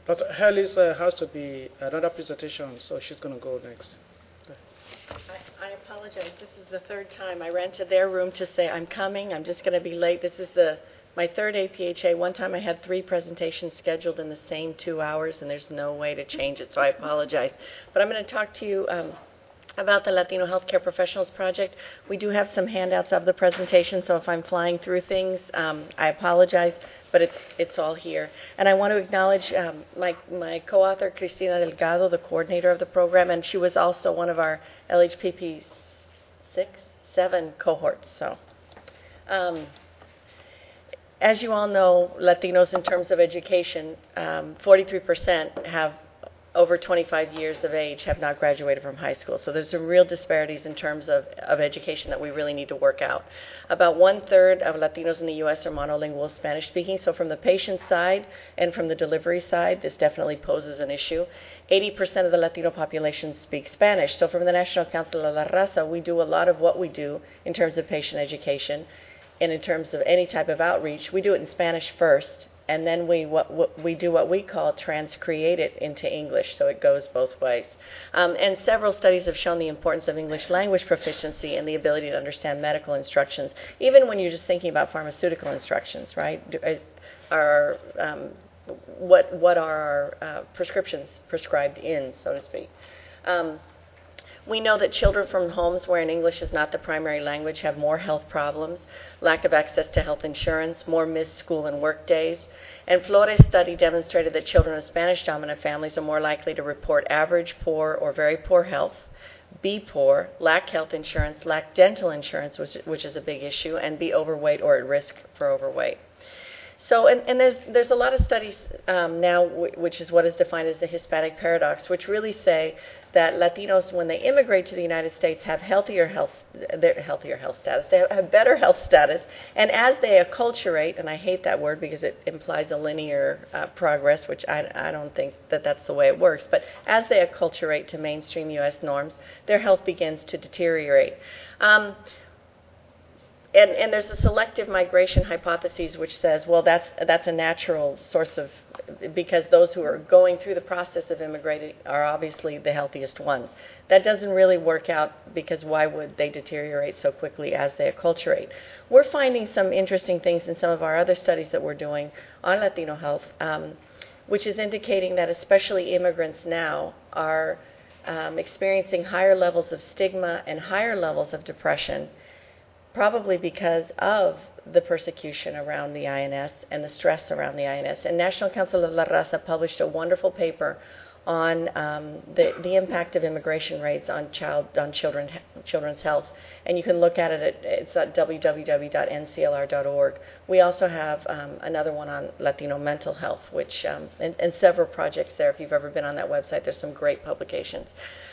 But Haley's has to be another presentation, so she's going to go next. I apologize. This is the third time I ran to their room to say I'm coming. I'm just going to be late. This is my third APHA. One time I had 3 presentations scheduled in the same 2 hours, and there's no way to change it, so I apologize. But I'm going to talk to you about the Latino Healthcare Professionals Project. We do have some handouts of the presentation, so if I'm flying through things, I apologize, but it's all here. And I want to acknowledge my co-author, Cristina Delgado, the coordinator of the program, and she was also one of our LHPP 7 cohorts. So, as you all know, Latinos in terms of education, 43% have over 25 years of age have not graduated from high school. So there's some real disparities in terms of education that we really need to work out. About 1/3 of Latinos in the U.S. are monolingual Spanish speaking. So from the patient side and from the delivery side, this definitely poses an issue. 80% of the Latino population speaks Spanish. So from the National Council de la Raza, we do a lot of what we do in terms of patient education and in terms of any type of outreach. We do it in Spanish first, and then we do what we call transcreate it into English, so it goes both ways. And several studies have shown the importance of English language proficiency and the ability to understand medical instructions, even when you're just thinking about pharmaceutical instructions, right? What are our prescriptions prescribed in, so to speak? We know that children from homes where English is not the primary language have more health problems, lack of access to health insurance, more missed school and work days. And Flores' study demonstrated that children of Spanish-dominant families are more likely to report average, poor, or very poor health, be poor, lack health insurance, lack dental insurance, which is a big issue, and be overweight or at risk for overweight. So, and there's a lot of studies now, which is what is defined as the Hispanic paradox, which really say that Latinos, when they immigrate to the United States, have healthier health status. They have better health status, and as they acculturate, and I hate that word because it implies a linear progress, which I don't think that that's the way it works. But as they acculturate to mainstream U.S. norms, their health begins to deteriorate. And there's a selective migration hypothesis which says, well, that's a natural source of, because those who are going through the process of immigrating are obviously the healthiest ones. That doesn't really work out, because why would they deteriorate so quickly as they acculturate? We're finding some interesting things in some of our other studies that we're doing on Latino health, which is indicating that especially immigrants now are experiencing higher levels of stigma and higher levels of depression, probably because of the persecution around the INS and the stress around the INS. And National Council of la Raza published a wonderful paper on the impact of immigration rates on children's health. And you can look at it it's at www.nclr.org. We also have another one on Latino mental health, which and several projects there. If you've ever been on that website, there's some great publications.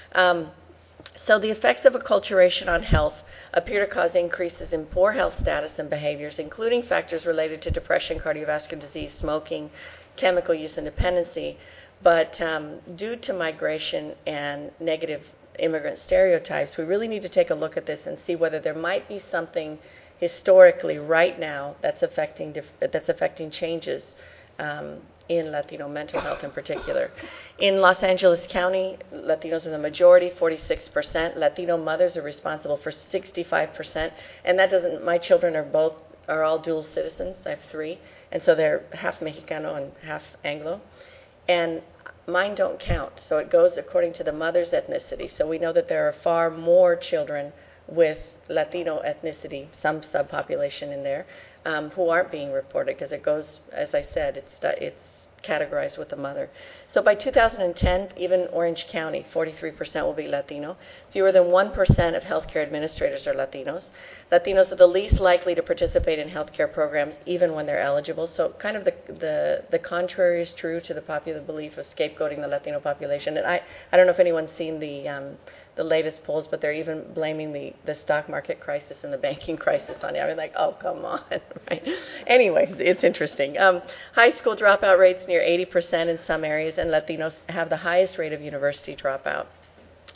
So the effects of acculturation on health appear to cause increases in poor health status and behaviors, including factors related to depression, cardiovascular disease, smoking, chemical use, and dependency. But due to migration and negative immigrant stereotypes, we really need to take a look at this and see whether there might be something historically right now that's affecting changes in Latino mental health in particular. In Los Angeles County, Latinos are the majority, 46%. Latino mothers are responsible for 65%, and that doesn't. My children are all dual citizens. I have 3, and so they're half Mexicano and half Anglo, and mine don't count. So it goes according to the mother's ethnicity. So we know that there are far more children with Latino ethnicity, some subpopulation in there, who aren't being reported, because it goes, as I said, it's categorized with the mother. So by 2010, even Orange County, 43% will be Latino. Fewer than 1% of healthcare administrators are Latinos. Latinos are the least likely to participate in healthcare programs, even when they're eligible. So kind of the contrary is true to the popular belief of scapegoating the Latino population. And I don't know if anyone's seen the latest polls, but they're even blaming the stock market crisis and the banking crisis on it. I mean, like, oh, come on, right? Anyway, it's interesting. High school dropout rates near 80% in some areas, and Latinos have the highest rate of university dropout.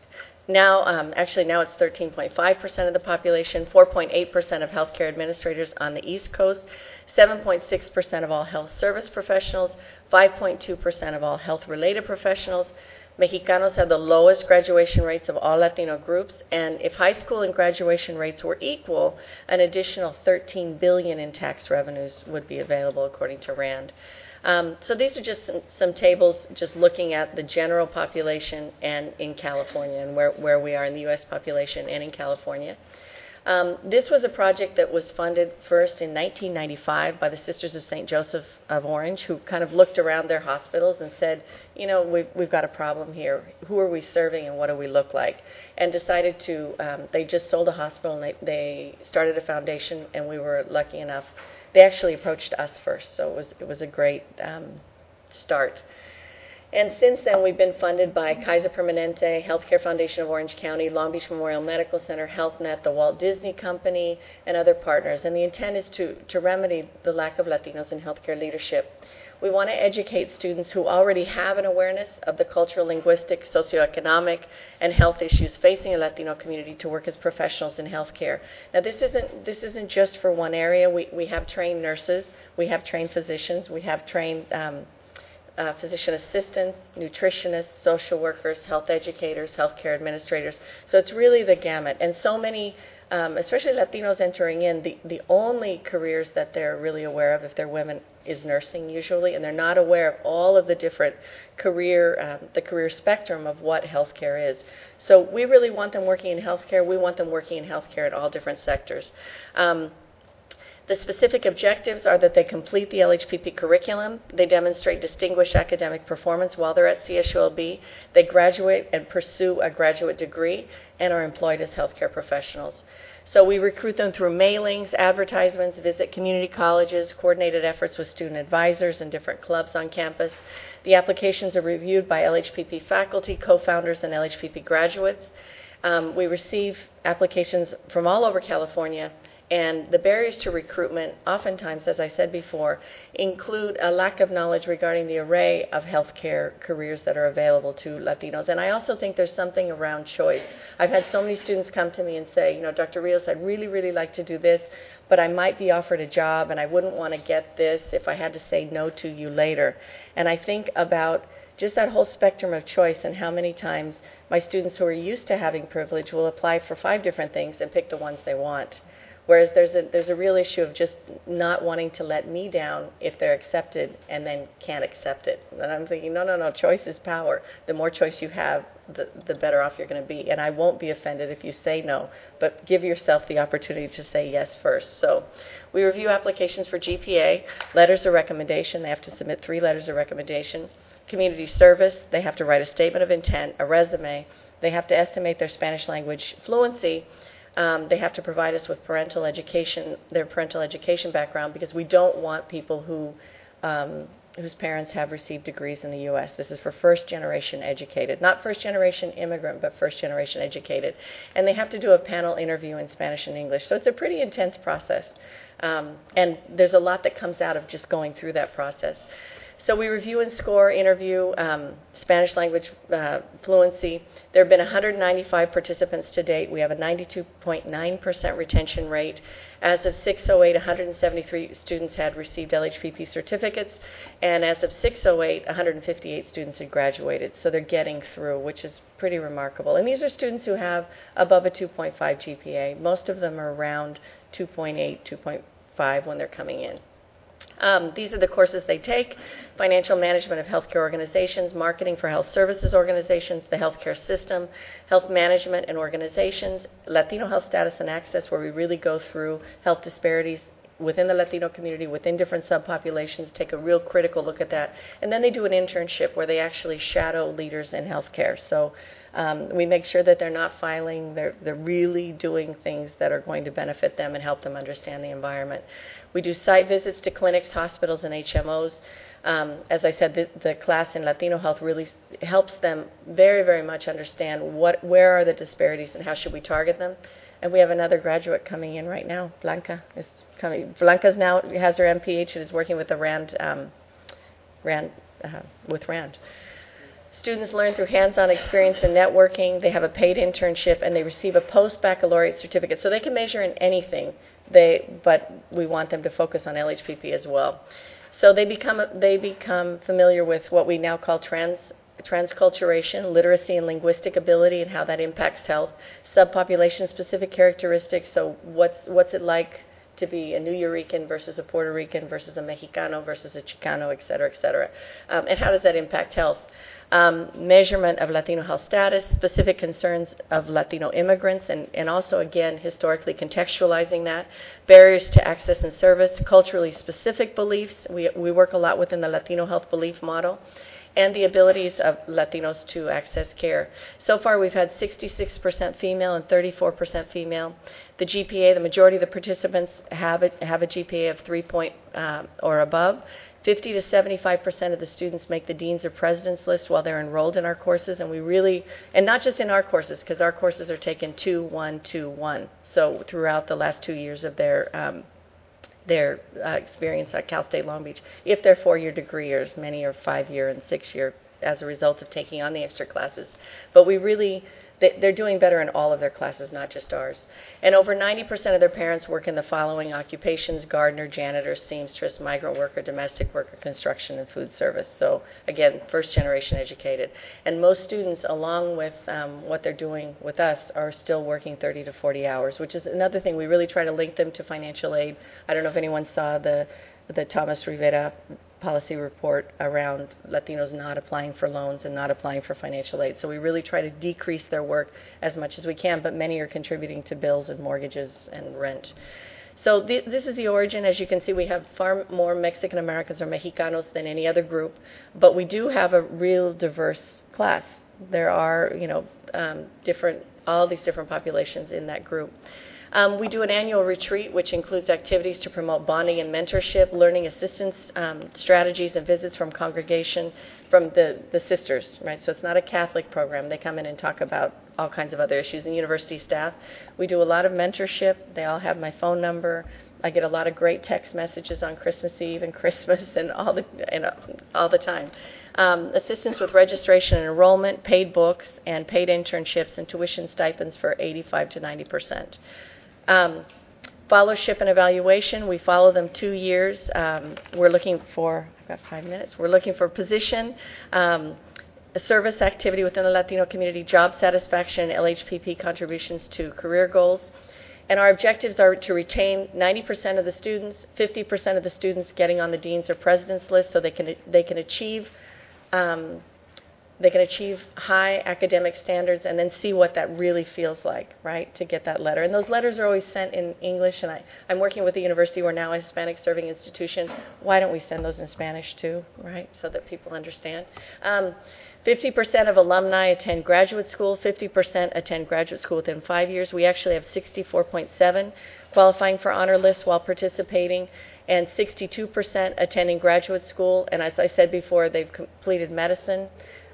Now, actually, now it's 13.5% of the population, 4.8% of healthcare administrators on the East Coast, 7.6% of all health service professionals, 5.2% of all health-related professionals. Mexicanos have the lowest graduation rates of all Latino groups, and if high school and graduation rates were equal, an additional $13 billion in tax revenues would be available, according to RAND. So these are just some tables just looking at the general population and in California and where we are in the U.S. population and in California. This was a project that was funded first in 1995 by the Sisters of St. Joseph of Orange, who kind of looked around their hospitals and said, you know, we've got a problem here. Who are we serving and what do we look like? And decided to, they just sold a hospital and they started a foundation, and we were lucky enough. They actually approached us first, so it was a great start. And since then, we've been funded by Kaiser Permanente, Healthcare Foundation of Orange County, Long Beach Memorial Medical Center, HealthNet, the Walt Disney Company, and other partners. And the intent is to remedy the lack of Latinos in healthcare leadership. We want to educate students who already have an awareness of the cultural, linguistic, socioeconomic, and health issues facing a Latino community to work as professionals in healthcare. Now, this isn't just for one area. We have trained nurses, we have trained physicians, we have trained physician assistants, nutritionists, social workers, health educators, healthcare administrators. So it's really the gamut. And so many, especially Latinos entering in, the only careers that they're really aware of, if they're women, is nursing usually, and they're not aware of all of the different the career spectrum of what healthcare is. So we really want them working in healthcare. We want them working in healthcare in all different sectors. The specific objectives are that they complete the LHPP curriculum, they demonstrate distinguished academic performance while they're at CSULB, they graduate and pursue a graduate degree, and are employed as healthcare professionals. So we recruit them through mailings, advertisements, visit community colleges, coordinated efforts with student advisors and different clubs on campus. The applications are reviewed by LHPP faculty, co-founders, and LHPP graduates. We receive applications from all over California. And the barriers to recruitment, oftentimes, as I said before, include a lack of knowledge regarding the array of healthcare careers that are available to Latinos. And I also think there's something around choice. I've had so many students come to me and say, you know, Dr. Rios, I'd really, really like to do this, but I might be offered a job and I wouldn't want to get this if I had to say no to you later. And I think about just that whole spectrum of choice and how many times my students who are used to having privilege will apply for 5 different things and pick the ones they want. Whereas there's a real issue of just not wanting to let me down if they're accepted and then can't accept it. And I'm thinking, no, choice is power. The more choice you have, the better off you're going to be. And I won't be offended if you say no, but give yourself the opportunity to say yes first. So we review applications for GPA, letters of recommendation. They have to submit 3 letters of recommendation. Community service, they have to write a statement of intent, a resume. They have to estimate their Spanish language fluency. They have to provide us with their parental education background, because we don't want people whose parents have received degrees in the U.S. This is for first-generation educated. Not first-generation immigrant, but first-generation educated. And they have to do a panel interview in Spanish and English. So it's a pretty intense process. And there's a lot that comes out of just going through that process. So we review and score, interview, Spanish language fluency. There have been 195 participants to date. We have a 92.9% retention rate. As of 6/08, 173 students had received LHPP certificates, and as of 6/08, 158 students had graduated. So they're getting through, which is pretty remarkable. And these are students who have above a 2.5 GPA. Most of them are around 2.8, 2.5 when they're coming in. These are the courses they take: financial management of healthcare organizations, marketing for health services organizations, the healthcare system, health management and organizations, Latino health status and access, where we really go through health disparities within the Latino community, within different subpopulations, take a real critical look at that. And then they do an internship where they actually shadow leaders in healthcare. So we make sure that they're not filing, they're really doing things that are going to benefit them and help them understand the environment. We do site visits to clinics, hospitals, and HMOs. As I said, the class in Latino health really helps them very, very much understand where are the disparities and how should we target them. And we have another graduate coming in right now. Blanca is coming. Blanca's now has her MPH and is working with the RAND. Students learn through hands-on experience and networking. They have a paid internship, and they receive a post-baccalaureate certificate. So they can major in anything, but we want them to focus on LHPP as well. So they become familiar with what we now call transculturation, literacy and linguistic ability, and how that impacts health. Subpopulation-specific characteristics. So what's it like to be a New Yorican versus a Puerto Rican versus a Mexicano versus a Chicano, et cetera, et cetera. And how does that impact health? Measurement of Latino health status, specific concerns of Latino immigrants, and also, again, historically contextualizing that, barriers to access and service, culturally specific beliefs. We work a lot within the Latino health belief model, and the abilities of Latinos to access care. So far, we've had 66% female and 34% female. The GPA, the majority of the participants have a GPA of 3 or above. 50 to 75% of the students make the deans or presidents list while they're enrolled in our courses, and and not just in our courses, because our courses are taken 2-1, 2-1. So throughout the last 2 years of their experience at Cal State Long Beach, if they're 4-year degreeers, many are 5-year and 6-year as a result of taking on the extra classes. But they're doing better in all of their classes, not just ours. And over 90% of their parents work in the following occupations: gardener, janitor, seamstress, migrant worker, domestic worker, construction, and food service. So again, first generation educated. And most students, along with what they're doing with us, are still working 30 to 40 hours, which is another thing. We really try to link them to financial aid. I don't know if anyone saw the Thomas Rivera policy report around Latinos not applying for loans and not applying for financial aid. So we really try to decrease their work as much as we can, but many are contributing to bills and mortgages and rent. So this is the origin. As you can see, we have far more Mexican Americans or Mexicanos than any other group, but we do have a real diverse class. There are, all these different populations in that group. We do an annual retreat, which includes activities to promote bonding and mentorship, learning assistance strategies, and visits from congregation from the sisters, right? So it's not a Catholic program. They come in and talk about all kinds of other issues. And university staff, we do a lot of mentorship. They all have my phone number. I get a lot of great text messages on Christmas Eve and Christmas and all the time. Assistance with registration and enrollment, paid books, and paid internships and tuition stipends for 85 to 90%. Fellowship and evaluation, we follow them 2 years. We're looking for, I've got 5 minutes, we're looking for position, a service activity within the Latino community, job satisfaction, LHPP contributions to career goals. And our objectives are to retain 90% of the students, 50% of the students getting on the dean's or president's list so they can achieve high academic standards, and then see what that really feels like, right, to get that letter. And those letters are always sent in English, and I'm working with the university. We're now a Hispanic serving institution. Why don't we send those in Spanish too, right, so that people understand? 50% of alumni attend graduate school, 50% attend graduate school within 5 years. We actually have 64.7 qualifying for honor lists while participating, and 62% attending graduate school. And as I said before, they've completed medicine,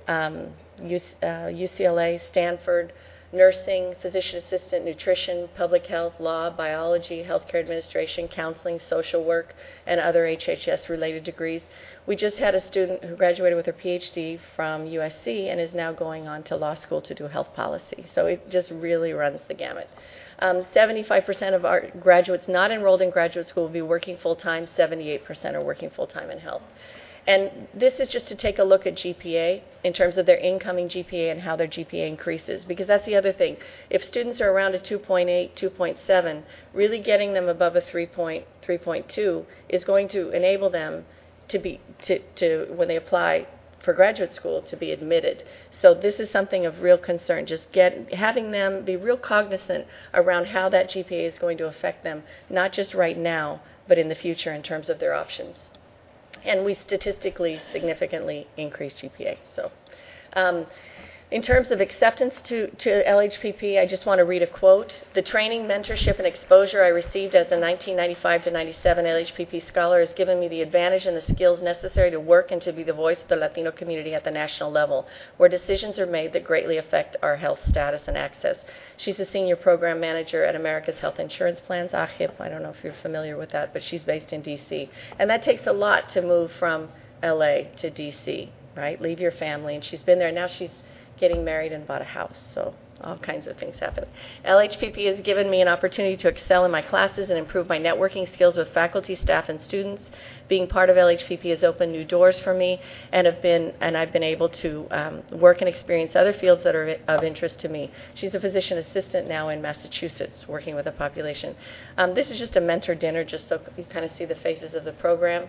UCLA, Stanford, nursing, physician assistant, nutrition, public health, law, biology, healthcare administration, counseling, social work, and other HHS-related degrees. We just had a student who graduated with her PhD from USC and is now going on to law school to do health policy. So it just really runs the gamut. 75% of our graduates not enrolled in graduate school will be working full-time. 78% are working full-time in health. And this is just to take a look at GPA in terms of their incoming GPA and how their GPA increases, because that's the other thing. If students are around a 2.8, 2.7, really getting them above a 3.2 is going to enable them to when they apply for graduate school, to be admitted. So this is something of real concern, just having them be real cognizant around how that GPA is going to affect them, not just right now, but in the future in terms of their options. And we statistically significantly increase GPA. So in terms of acceptance to LHPP, I just want to read a quote. The training, mentorship, and exposure I received as a 1995 to 97 LHPP scholar has given me the advantage and the skills necessary to work and to be the voice of the Latino community at the national level, where decisions are made that greatly affect our health status and access. She's a senior program manager at America's Health Insurance Plans, AHIP. I don't know if you're familiar with that, but she's based in D.C. And that takes a lot to move from L.A. to D.C., right? Leave your family. And she's been there. Now she's getting married and bought a house. So all kinds of things happen. LHPP has given me an opportunity to excel in my classes and improve my networking skills with faculty, staff, and students. Being part of LHPP has opened new doors for me, and I've been able to work and experience other fields that are of interest to me. She's a physician assistant now in Massachusetts, working with a population. This is just a mentor dinner, just so you kind of see the faces of the program.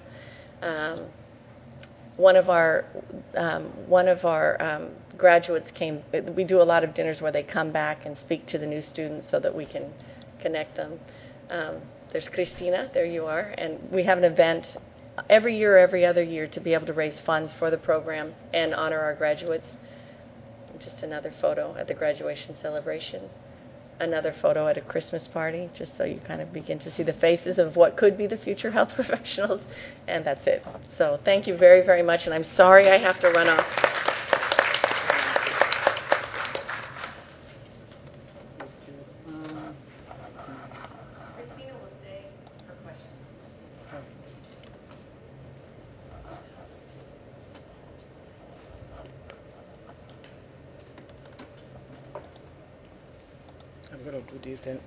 One of our graduates came. We do a lot of dinners where they come back and speak to the new students so that we can connect them. There's Christina, there you are, and we have an event every year or every other year to be able to raise funds for the program and honor our graduates. Just another photo at the graduation celebration. Another photo at a Christmas party, just so you kind of begin to see the faces of what could be the future health professionals, and that's it. So thank you very, very much, and I'm sorry I have to run off. Christina will stay for questions. I'm going to do this then.